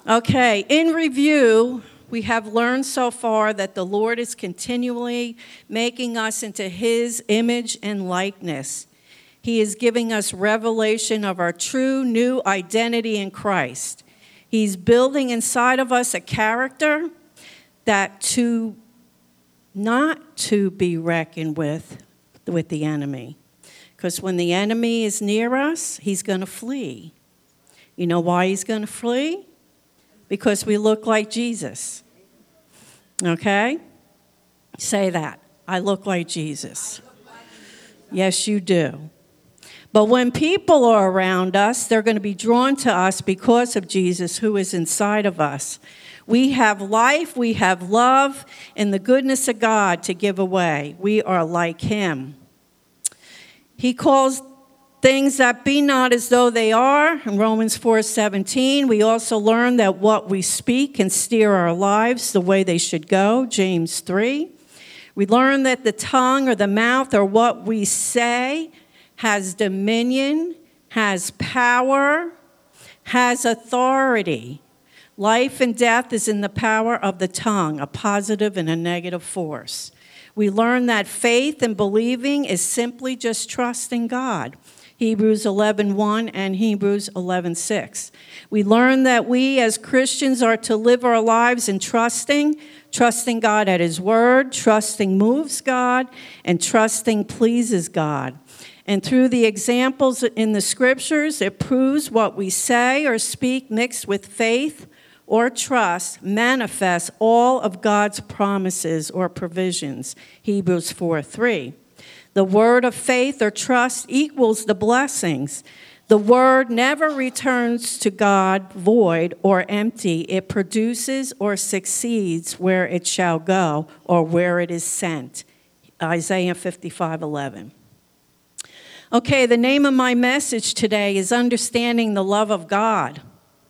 Okay, in review, we have learned so far that the Lord is continually making us into his image and likeness. He is giving us revelation of our true new identity in Christ. He's building inside of us a character not to be reckoned with the enemy. Because when the enemy is near us, he's going to flee. You know why he's going to flee? Because we look like Jesus. Okay? Say that. I look like Jesus. Yes, you do. But when people are around us, they're going to be drawn to us because of Jesus who is inside of us. We have life, we have love, and the goodness of God to give away. We are like him. He calls things that be not as though they are, in Romans 4:17. We also learn that what we speak can steer our lives the way they should go, James 3. We learn that the tongue or the mouth or what we say has dominion, has power, has authority. Life and death is in the power of the tongue, a positive and a negative force. We learn that faith and believing is simply just trusting God. Hebrews 11:1 and Hebrews 11:6. We learn that we as Christians are to live our lives in trusting God at his word, trusting moves God, and trusting pleases God. And through the examples in the scriptures, it proves what we say or speak mixed with faith or trust manifests all of God's promises or provisions, Hebrews 4:3. The word of faith or trust equals the blessings. The word never returns to God void or empty. It produces or succeeds where it shall go or where it is sent, Isaiah 55:11. Okay, the name of my message today is Understanding the Love of God.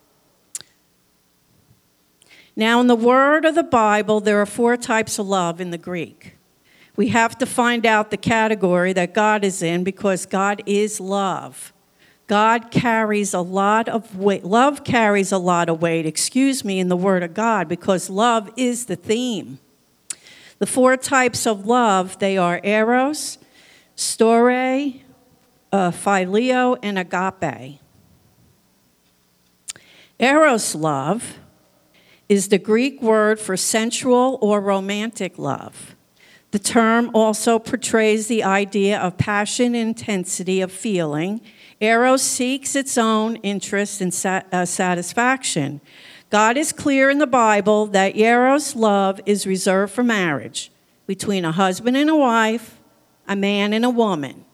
Now, in the Word of the Bible, there are 4 types of love in the Greek. We have to find out the category that God is in because God is love. God carries a lot of weight. Love carries a lot of weight, in the Word of God because love is the theme. The 4 types of love, they are eros, storge, phileo, and agape. Eros love is the Greek word for sensual or romantic love. The term also portrays the idea of passion and intensity of feeling. Eros seeks its own interest and satisfaction. God is clear in the Bible that Eros love is reserved for marriage between a husband and a wife, a man and a woman.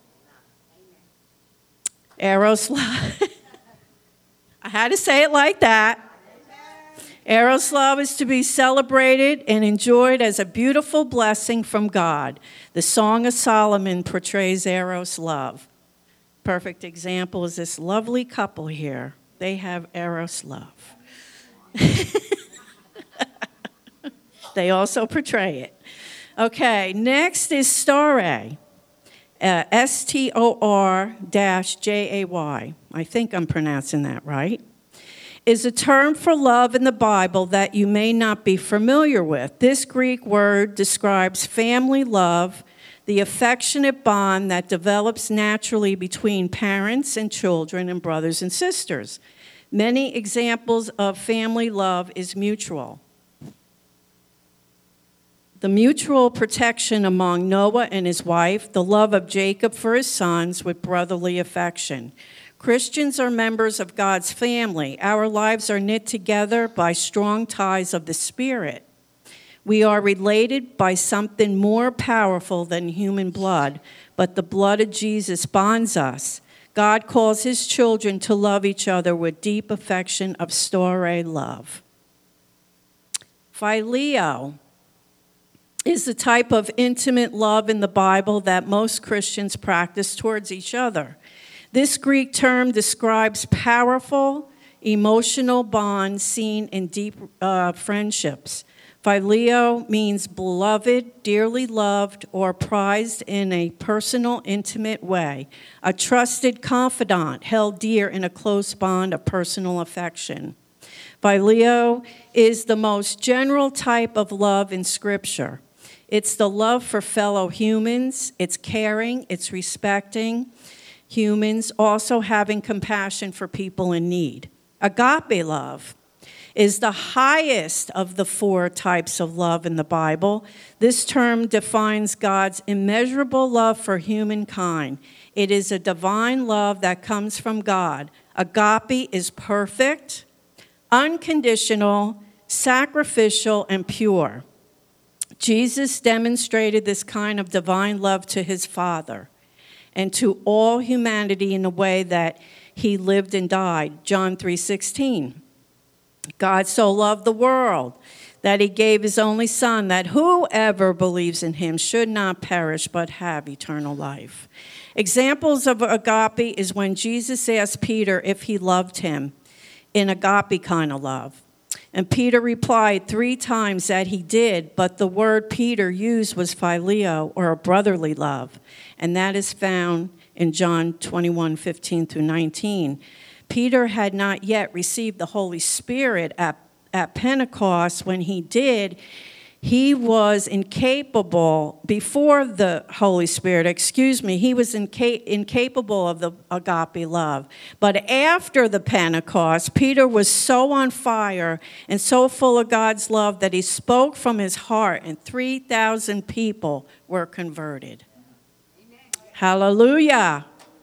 Eros love. I had to say it like that. Eros love is to be celebrated and enjoyed as a beautiful blessing from God. The Song of Solomon portrays Eros love. Perfect example is this lovely couple here. They have Eros love. They also portray it. Okay, next is storge. STOR-JAY. I think I'm pronouncing that right. Is a term for love in the Bible that you may not be familiar with. This Greek word describes family love, the affectionate bond that develops naturally between parents and children and brothers and sisters. Many examples of family love is mutual. The mutual protection among Noah and his wife, the love of Jacob for his sons with brotherly affection. Christians are members of God's family. Our lives are knit together by strong ties of the Spirit. We are related by something more powerful than human blood, but the blood of Jesus bonds us. God calls his children to love each other with deep affection of storge love. Phileo is the type of intimate love in the Bible that most Christians practice towards each other. This Greek term describes powerful emotional bonds seen in deep friendships. Phileo means beloved, dearly loved, or prized in a personal, intimate way. A trusted confidant held dear in a close bond of personal affection. Phileo is the most general type of love in Scripture. It's the love for fellow humans. It's caring. It's respecting humans, also having compassion for people in need. Agape love is the highest of the 4 types of love in the Bible. This term defines God's immeasurable love for humankind. It is a divine love that comes from God. Agape is perfect, unconditional, sacrificial, and pure. Jesus demonstrated this kind of divine love to his Father and to all humanity in a way that he lived and died. John 3:16. God so loved the world that he gave his only Son, that whoever believes in him should not perish but have eternal life. Examples of agape is when Jesus asked Peter if he loved him in agape kind of love. And Peter replied 3 times that he did, but the word Peter used was phileo, or a brotherly love. And that is found in John 21:15 through 19. Peter had not yet received the Holy Spirit at Pentecost. When he did, he was incapable, before the Holy Spirit, he was incapable of the agape love. But after the Pentecost, Peter was so on fire and so full of God's love that he spoke from his heart, and 3,000 people were converted. Amen. Hallelujah.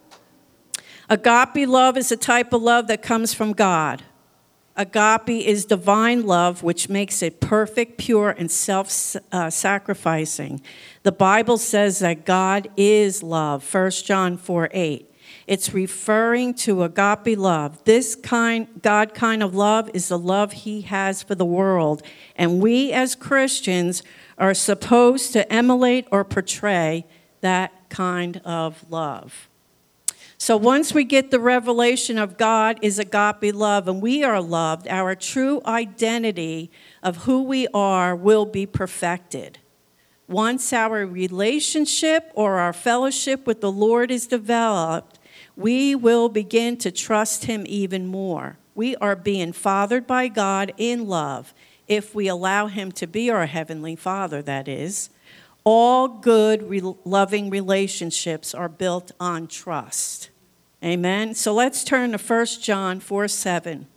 Agape love is a type of love that comes from God. Agape is divine love, which makes it perfect, pure, and self-sacrificing. The Bible says that God is love, 1 John 4:8. It's referring to agape love. This God kind of love is the love he has for the world, and we as Christians are supposed to emulate or portray that kind of love. So once we get the revelation of God is agape love and we are loved, our true identity of who we are will be perfected. Once our relationship or our fellowship with the Lord is developed, we will begin to trust him even more. We are being fathered by God in love, if we allow him to be our heavenly Father, that is. All good, loving relationships are built on trust. Amen. So let's turn to 1 John 4:7.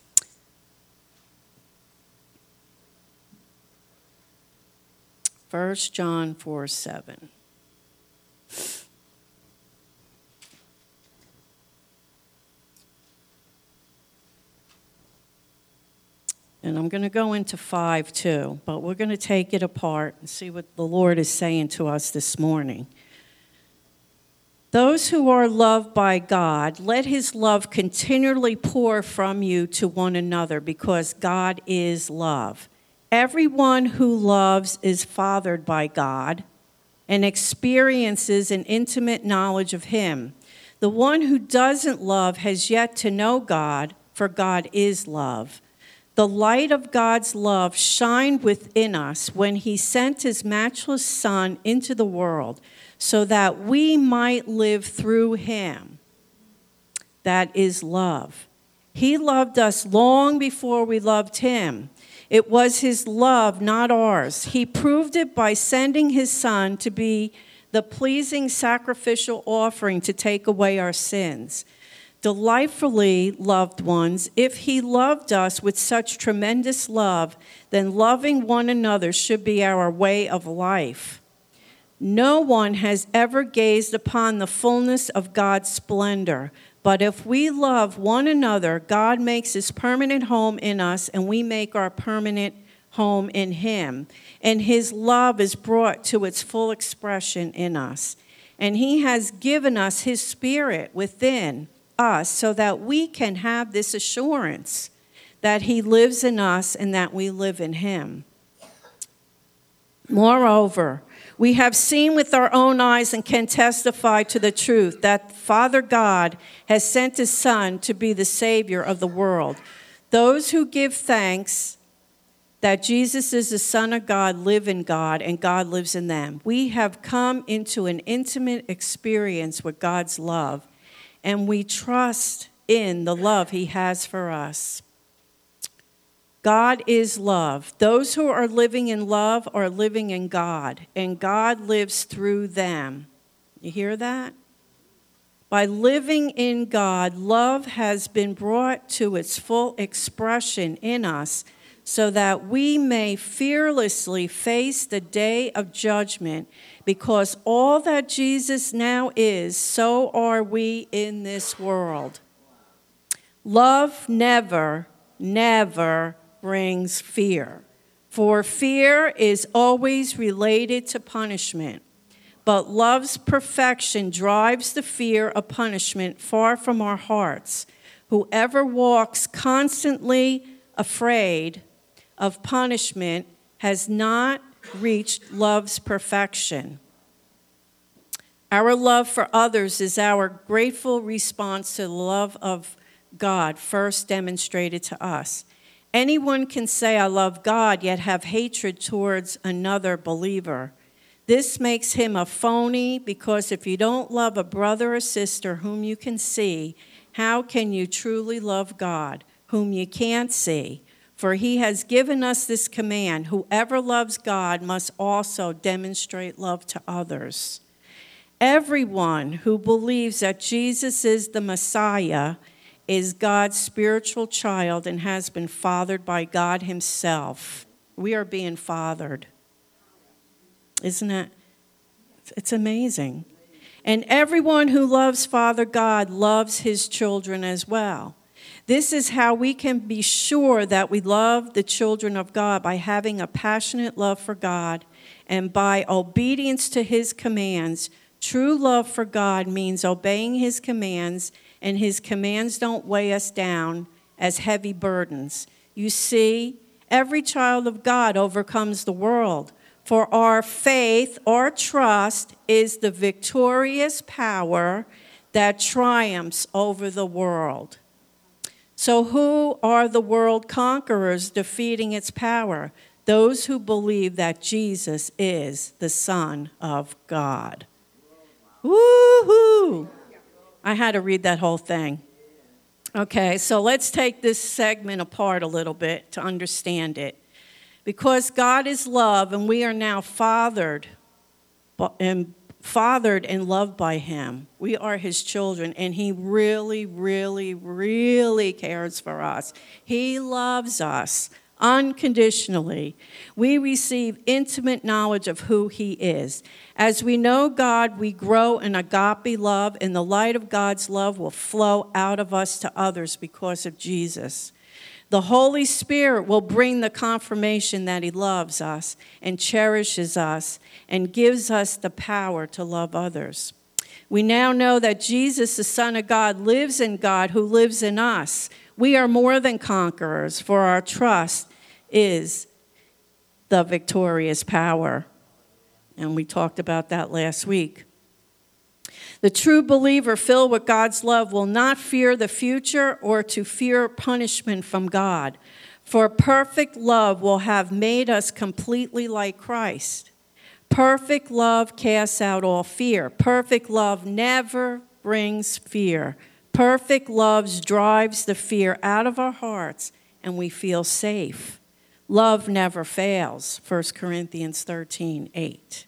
First John 4:7. And I'm going to go into 5 too, but we're going to take it apart and see what the Lord is saying to us this morning. Those who are loved by God, let his love continually pour from you to one another, because God is love. Everyone who loves is fathered by God and experiences an intimate knowledge of him. The one who doesn't love has yet to know God, for God is love. The light of God's love shined within us when he sent his matchless Son into the world, so that we might live through him. That is love. He loved us long before we loved him. It was his love, not ours. He proved it by sending his Son to be the pleasing sacrificial offering to take away our sins. Delightfully, loved ones, if he loved us with such tremendous love, then loving one another should be our way of life. No one has ever gazed upon the fullness of God's splendor, but if we love one another, God makes his permanent home in us, and we make our permanent home in him. And his love is brought to its full expression in us. And he has given us his Spirit within us so that we can have this assurance that he lives in us and that we live in him. Moreover, we have seen with our own eyes and can testify to the truth that Father God has sent his Son to be the Savior of the world. Those who give thanks that Jesus is the Son of God live in God and God lives in them. We have come into an intimate experience with God's love, and we trust in the love he has for us. God is love. Those who are living in love are living in God, and God lives through them. You hear that? By living in God, love has been brought to its full expression in us so that we may fearlessly face the day of judgment, because all that Jesus now is, so are we in this world. Love never brings fear, for fear is always related to punishment. But love's perfection drives the fear of punishment far from our hearts. Whoever walks constantly afraid of punishment has not reached love's perfection. Our love for others is our grateful response to the love of God first demonstrated to us. Anyone can say, I love God, yet have hatred towards another believer. This makes him a phony, because if you don't love a brother or sister whom you can see, how can you truly love God, whom you can't see? For he has given us this command: whoever loves God must also demonstrate love to others. Everyone who believes that Jesus is the Messiah is God's spiritual child and has been fathered by God himself. We are being fathered. Isn't it? It's amazing. And everyone who loves Father God loves his children as well. This is how we can be sure that we love the children of God, by having a passionate love for God and by obedience to his commands. True love for God means obeying his commands, and his commands don't weigh us down as heavy burdens. You see, every child of God overcomes the world. For our faith, our trust, is the victorious power that triumphs over the world. So who are the world conquerors defeating its power? Those who believe that Jesus is the Son of God. Woo-hoo! I had to read that whole thing. Okay, so let's take this segment apart a little bit to understand it. Because God is love, and we are now fathered and loved by him. We are his children, and he really, really, really cares for us. He loves us unconditionally. We receive intimate knowledge of who he is. As we know God, we grow in agape love, and the light of God's love will flow out of us to others because of Jesus. The Holy Spirit will bring the confirmation that he loves us and cherishes us and gives us the power to love others. We now know that Jesus, the Son of God, lives in God, who lives in us. We are more than conquerors, for our trust is the victorious power. And we talked about that last week. The true believer filled with God's love will not fear the future or to fear punishment from God, for perfect love will have made us completely like Christ. Perfect love casts out all fear. Perfect love never brings fear. Perfect love drives the fear out of our hearts, and we feel safe. Love never fails, 1 Corinthians 13:8.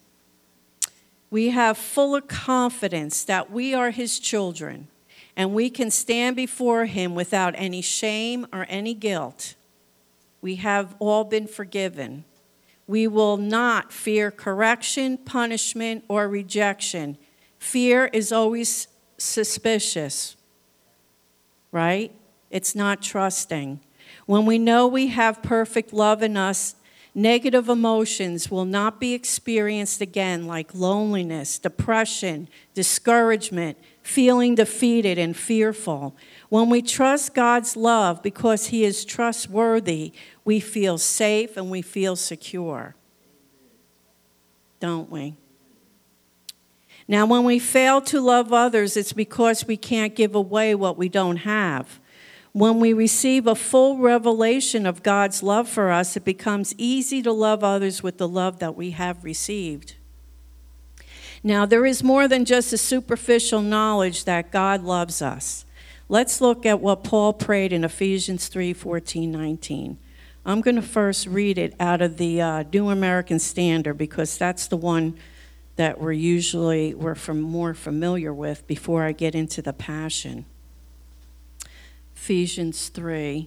We have full confidence that we are his children, and we can stand before him without any shame or any guilt. We have all been forgiven. We will not fear correction, punishment, or rejection. Fear is always suspicious, right? It's not trusting. When we know we have perfect love in us, negative emotions will not be experienced again, like loneliness, depression, discouragement, feeling defeated and fearful. When we trust God's love because he is trustworthy, we feel safe and we feel secure. Don't we? Now, when we fail to love others, it's because we can't give away what we don't have. When we receive a full revelation of God's love for us, it becomes easy to love others with the love that we have received. Now, there is more than just a superficial knowledge that God loves us. Let's look at what Paul prayed in Ephesians 3:14-19. I'm going to first read it out of the New American Standard because that's the one that we're more familiar with before I get into the Passion. Ephesians 3.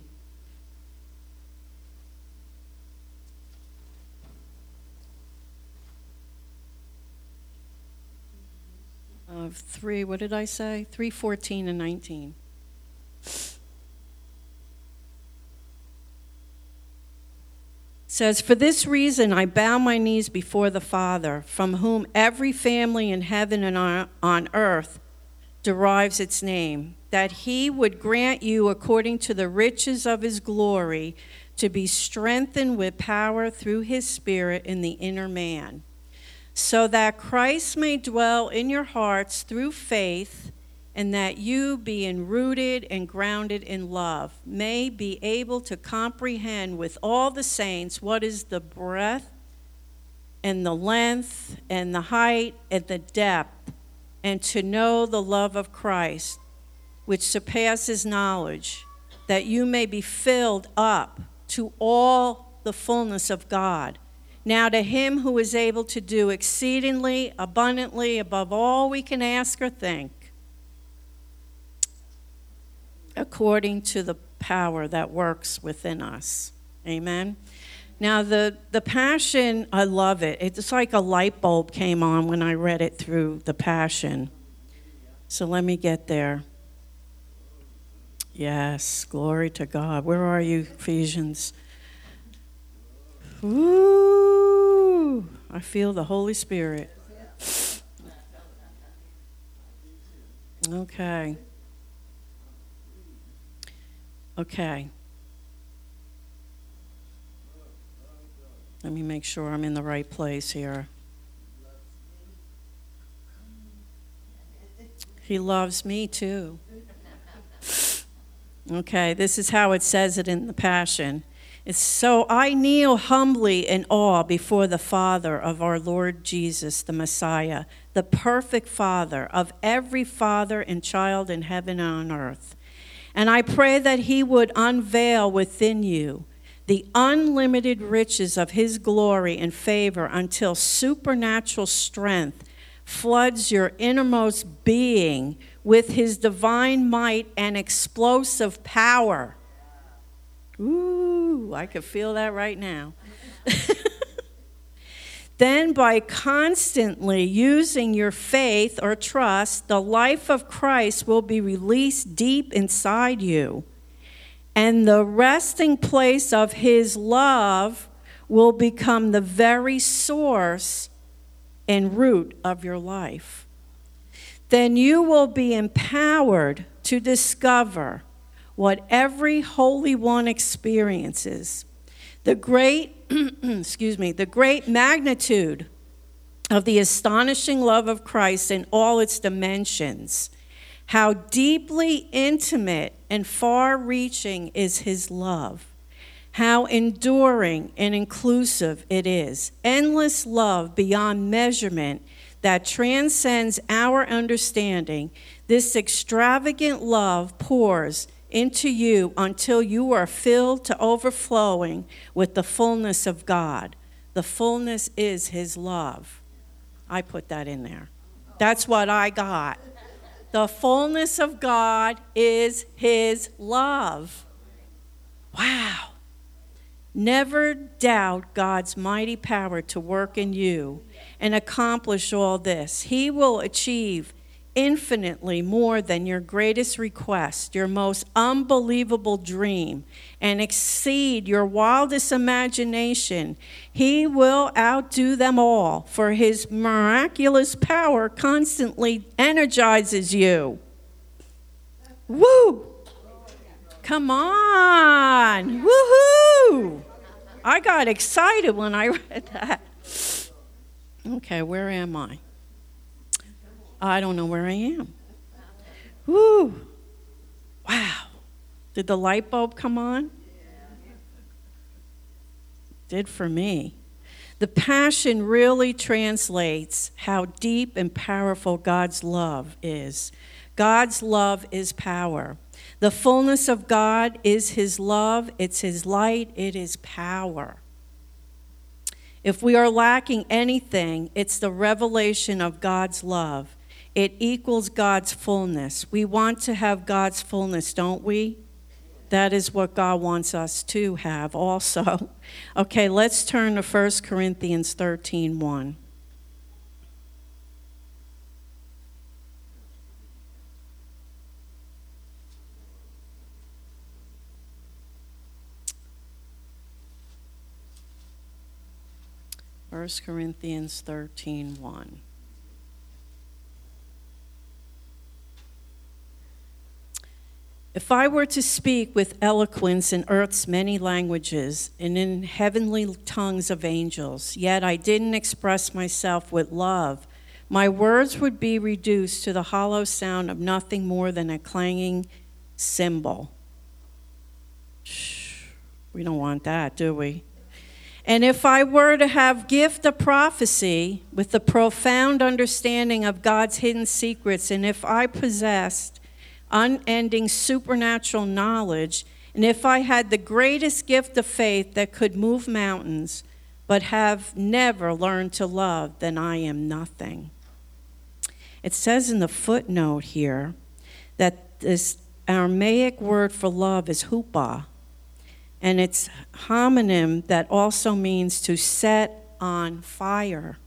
What did I say? 3:14 and 19. Says, "For this reason I bow my knees before the Father, from whom every family in heaven and on earth derives its name, that he would grant you, according to the riches of his glory, to be strengthened with power through his Spirit in the inner man, so that Christ may dwell in your hearts through faith, and that you, being rooted and grounded in love, may be able to comprehend with all the saints what is the breadth and the length and the height and the depth, and to know the love of Christ, which surpasses knowledge, that you may be filled up to all the fullness of God. Now to him who is able to do exceedingly abundantly above all we can ask or think, according to the power that works within us." Amen. Now the Passion, I love it. It's like a light bulb came on when I read it through the Passion. So let me get there. Yes, glory to God. Where are you, Ephesians? Ooh, I feel the Holy Spirit. Okay. Let me make sure I'm in the right place here. He loves me too. Okay, this is how it says it in the Passion. It's, "So I kneel humbly in awe before the Father of our Lord Jesus, the Messiah, the perfect Father of every father and child in heaven and on earth. And I pray that he would unveil within you the unlimited riches of his glory and favor until supernatural strength floods your innermost being with his divine might and explosive power." Ooh, I could feel that right now. "Then by constantly using your faith or trust, the life of Christ will be released deep inside you, and the resting place of his love will become the very source and root of your life. Then you will be empowered to discover what every Holy One experiences, the great the great magnitude of the astonishing love of Christ in all its dimensions. How deeply intimate and far-reaching is his love. How enduring and inclusive it is. Endless love beyond measurement that transcends our understanding. This extravagant love pours into you until you are filled to overflowing with the fullness of God. The fullness is his love." I put that in there. That's what I got. The fullness of God is his love. Wow. Never doubt God's mighty power to work in you and accomplish all this. He will achieve infinitely more than your greatest request, your most unbelievable dream, and exceed your wildest imagination. He will outdo them all, for his miraculous power constantly energizes you. Woo! Come on! Woohoo! I got excited when I read that. Okay, where am I? I don't know where I am. Woo! Wow. Did the light bulb come on? Did for me. The Passion really translates how deep and powerful God's love is. God's love is power. The fullness of God is his love, it's his light, it is power. If we are lacking anything, it's the revelation of God's love. It equals God's fullness. We want to have God's fullness, don't we? That is what God wants us to have also. Okay, let's turn to 1 Corinthians 13:1. First Corinthians 13:1. If I were to speak with eloquence in earth's many languages and in heavenly tongues of angels, yet I didn't express myself with love, my words would be reduced to the hollow sound of nothing more than a clanging cymbal. Shh, we don't want that, do we? And if I were to have gift of prophecy with the profound understanding of God's hidden secrets, and if I possessed unending supernatural knowledge, and if I had the greatest gift of faith that could move mountains, but have never learned to love, then I am nothing. It says in the footnote here that this Aramaic word for love is hupa, and it's homonym that also means to set on fire.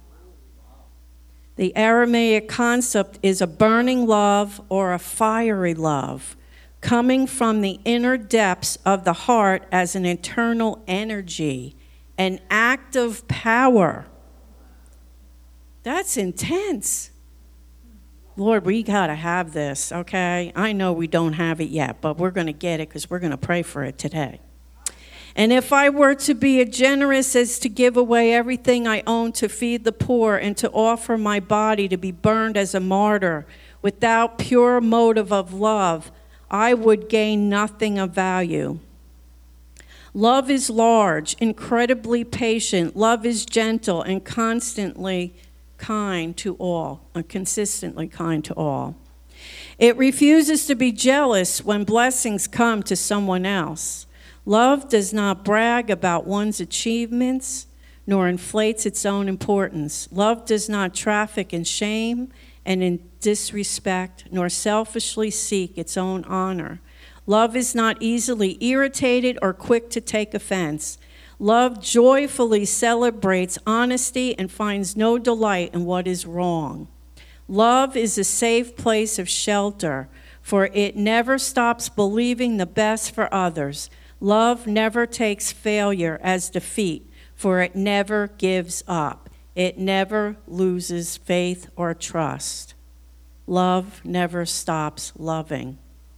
The Aramaic concept is a burning love or a fiery love, coming from the inner depths of the heart as an eternal energy, an act of power. That's intense. Lord, we got to have this, okay? I know we don't have it yet, but we're going to get it because we're going to pray for it today. And if I were to be as generous as to give away everything I own to feed the poor and to offer my body to be burned as a martyr without pure motive of love, I would gain nothing of value. Love is large, incredibly patient. Love is gentle and constantly kind to all, consistently kind to all. It refuses to be jealous when blessings come to someone else. Love does not brag about one's achievements, nor inflates its own importance. Love does not traffic in shame and in disrespect, nor selfishly seek its own honor. Love is not easily irritated or quick to take offense. Love joyfully celebrates honesty and finds no delight in what is wrong. Love is a safe place of shelter, for it never stops believing the best for others. Love never takes failure as defeat, for it never gives up. It never loses faith or trust. Love never stops loving.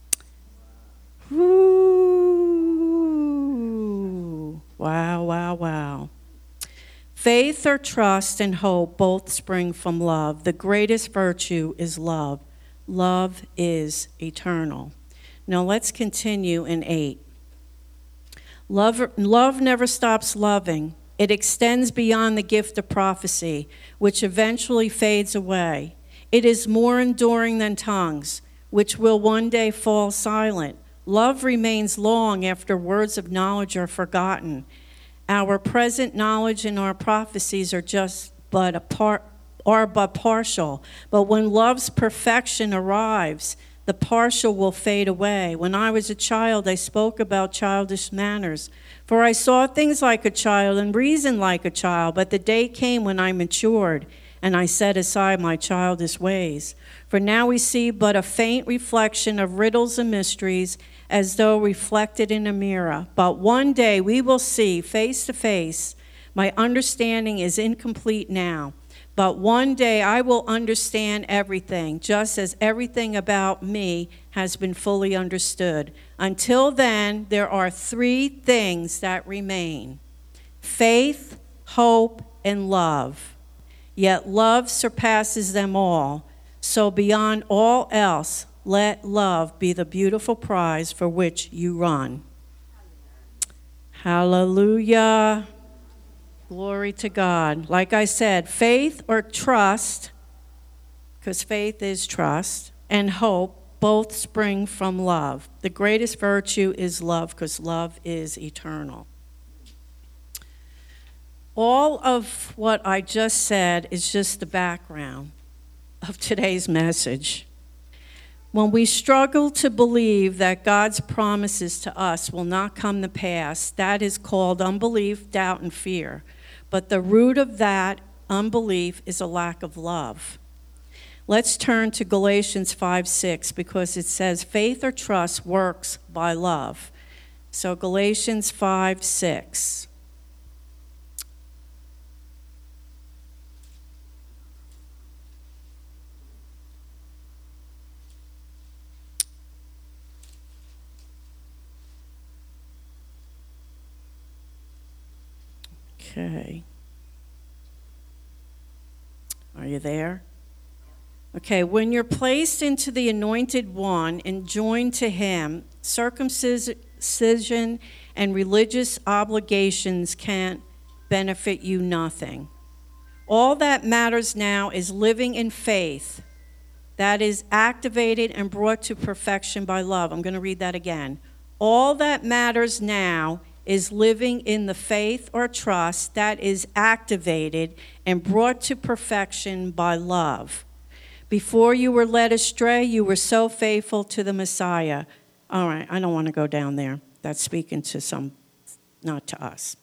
Woo! Wow, wow, wow. Faith or trust and hope both spring from love. The greatest virtue is love. Love is eternal. Now let's continue in 8. Love never stops loving. It extends beyond the gift of prophecy, which eventually fades away. It is more enduring than tongues, which will one day fall silent. Love remains long after words of knowledge are forgotten. Our present knowledge and our prophecies are but partial. But when love's perfection arrives, the partial will fade away. When I was a child, I spoke about childish manners, for I saw things like a child and reasoned like a child. But the day came when I matured, and I set aside my childish ways. For now we see but a faint reflection of riddles and mysteries, as though reflected in a mirror. But one day we will see face to face. My understanding is incomplete now. But one day I will understand everything, just as everything about me has been fully understood. Until then, there are 3 things that remain: faith, hope, and love. Yet love surpasses them all. So beyond all else, let love be the beautiful prize for which you run. Hallelujah. Glory to God. Like I said, faith or trust, because faith is trust, and hope both spring from love. The greatest virtue is love because love is eternal. All of what I just said is just the background of today's message. When we struggle to believe that God's promises to us will not come to pass, that is called unbelief, doubt, and fear. But the root of that unbelief is a lack of love. Let's turn to Galatians 5:6 because it says faith or trust works by love. So Galatians 5:6. Okay. Are you there? Okay, when you're placed into the Anointed One and joined to Him, circumcision and religious obligations can't benefit you nothing. All that matters now is living in faith that is activated and brought to perfection by love. I'm going to read that again. All that matters now is living in the faith or trust that is activated and brought to perfection by love. Before you were led astray, you were so faithful to the Messiah. All right, I don't want to go down there. That's speaking to some, not to us.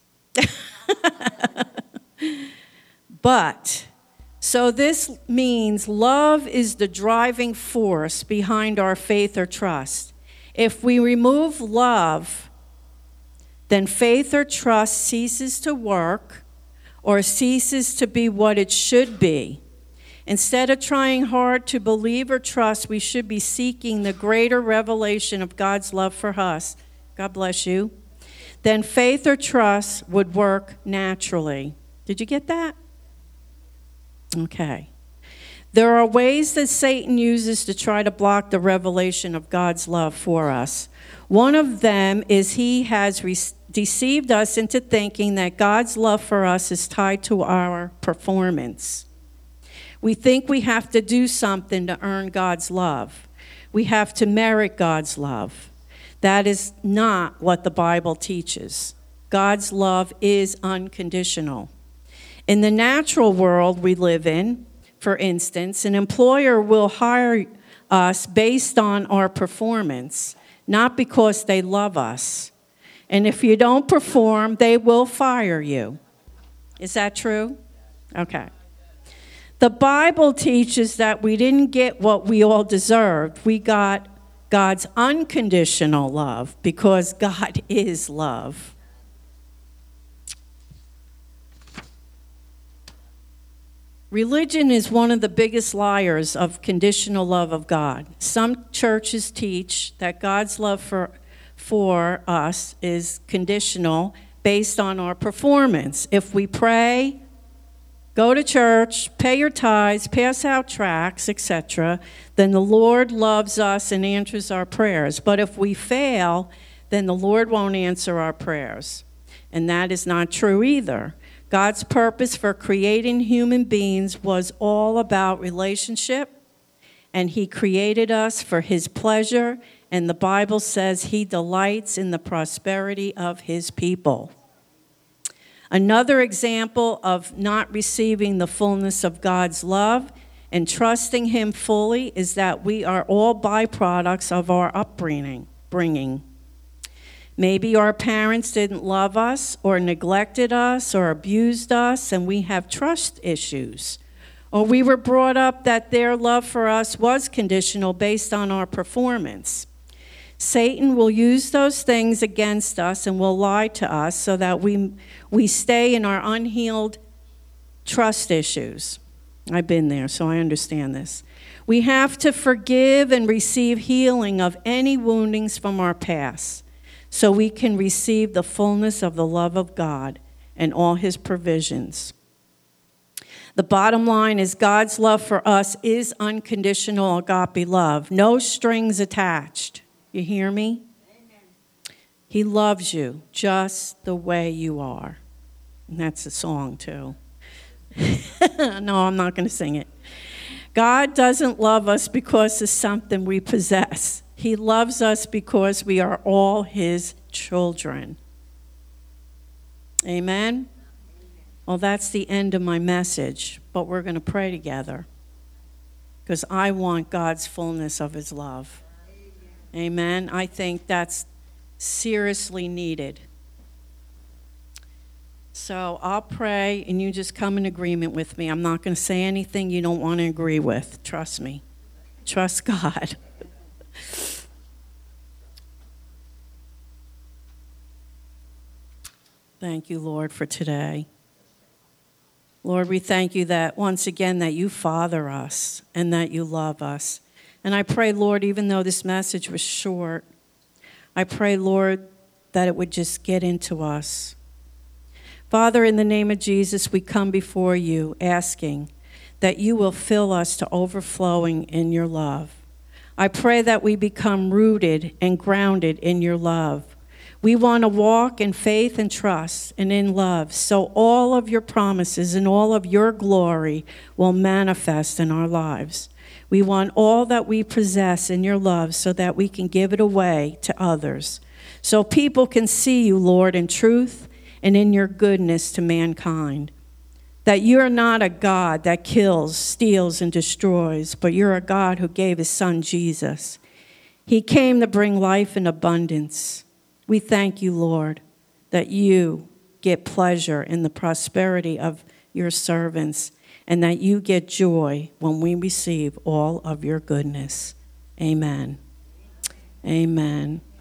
But, so this means love is the driving force behind our faith or trust. If we remove love, then faith or trust ceases to work or ceases to be what it should be. Instead of trying hard to believe or trust, we should be seeking the greater revelation of God's love for us. God bless you. Then faith or trust would work naturally. Did you get that? Okay. There are ways that Satan uses to try to block the revelation of God's love for us. One of them is he has deceived us into thinking that God's love for us is tied to our performance. We think we have to do something to earn God's love. We have to merit God's love. That is not what the Bible teaches. God's love is unconditional. In the natural world we live in, for instance, an employer will hire us based on our performance, not because they love us. And if you don't perform, they will fire you. Is that true? Okay. The Bible teaches that we didn't get what we all deserved. We got God's unconditional love because God is love. Religion is one of the biggest liars of conditional love of God. Some churches teach that God's love for us is conditional based on our performance. If we pray, go to church, pay your tithes, pass out tracts, etc., then the Lord loves us and answers our prayers. But if we fail, then the Lord won't answer our prayers. And that is not true either. God's purpose for creating human beings was all about relationship, and He created us for His pleasure, and the Bible says He delights in the prosperity of His people. Another example of not receiving the fullness of God's love and trusting Him fully is that we are all byproducts of our upbringing. Maybe our parents didn't love us or neglected us or abused us, and we have trust issues. Or we were brought up that their love for us was conditional based on our performance. Satan will use those things against us and will lie to us so that we stay in our unhealed trust issues. I've been there, so I understand this. We have to forgive and receive healing of any woundings from our past so we can receive the fullness of the love of God and all His provisions. The bottom line is God's love for us is unconditional agape love, no strings attached. You hear me? Amen. He loves you just the way you are. And that's a song, too. No, I'm not going to sing it. God doesn't love us because of something we possess. He loves us because we are all his children. Amen? Well, that's the end of my message, but we're going to pray together because I want God's fullness of his love. Amen? I think that's seriously needed. So I'll pray, and you just come in agreement with me. I'm not going to say anything you don't want to agree with. Trust me. Trust God. Thank you, Lord, for today. Lord, we thank you that once again that you father us and that you love us. And I pray, Lord, even though this message was short, I pray, Lord, that it would just get into us. Father, in the name of Jesus, we come before you asking that you will fill us to overflowing in your love. I pray that we become rooted and grounded in your love. We want to walk in faith and trust and in love, so all of your promises and all of your glory will manifest in our lives. We want all that we possess in your love so that we can give it away to others, so people can see you, Lord, in truth and in your goodness to mankind. That you're not a God that kills, steals, and destroys, but you're a God who gave his son Jesus. He came to bring life in abundance. We thank you, Lord, that you get pleasure in the prosperity of your servants and that you get joy when we receive all of your goodness. Amen. Amen.